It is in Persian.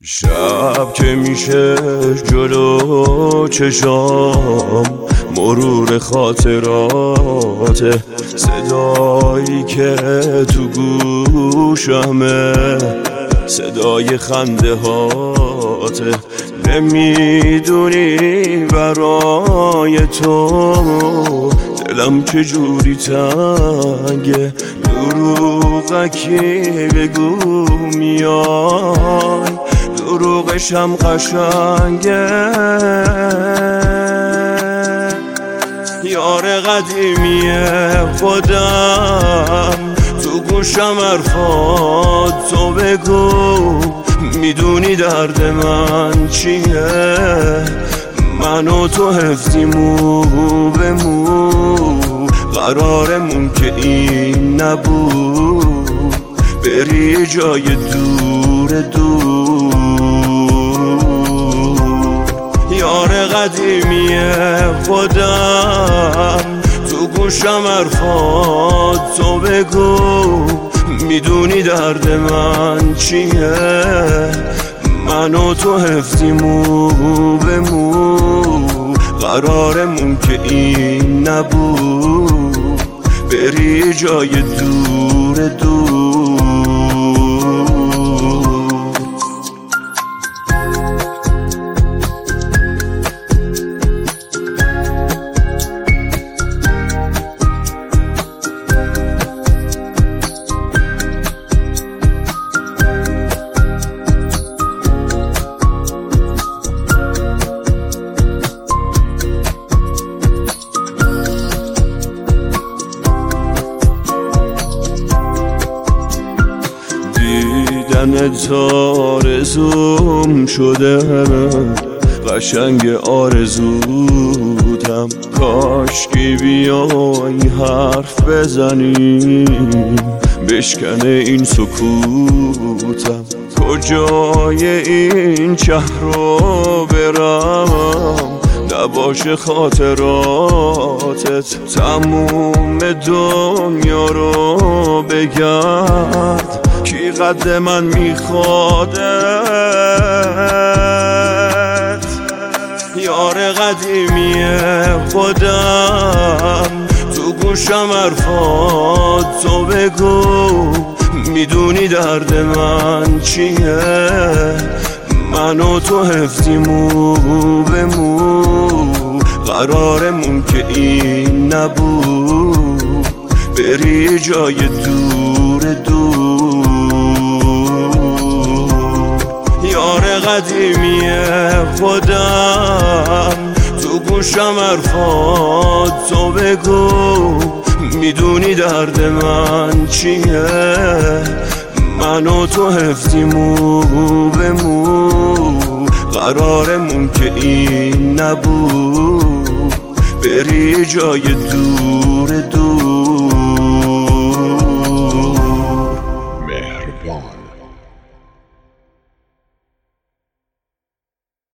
شب که میشه جلو چشام مرور خاطرات، صدایی که تو گوشمه صدای خنده هاته. نمیدونی برای تو دلم چجوری تنگه، دروغکی بگو میای، دروغشم قشنگه. یار قدیمی خودم تو گوشم حرفات تو بگو، میدونی درد من چیه؟ من و تو حفظیمو به مو، قرارمون که این نبود بری جای دور دور. یار قدیمی خودم تو گوشم حرفات تو بگو، میدونی درد من چیه؟ من و تو حفظیمو به مو، قرارمون که این نبود بری جای دور دور. دیدنت آرزوم شده، قشنگ آرزودم، کاشکی بیای حرف بزنیم بشکنه این سکوتم. کجای این شهر رو برم نباشه خاطراتت، تموم دنیا رو بگرد کی قد من میخوادت. یار قدیمی خودم تو گوشم حرفات تو بگو، میدونی درد من چیه؟ من و تو حفظیمو به مو، قرارمون که این نبود بری جای دور دور. یار قدیمی خودم تو گوشم حرفات تو بگو، میدونی درد من چیه؟ من و تو حفظیمو به مو، قرارمون که این نبود بری جای دور دور.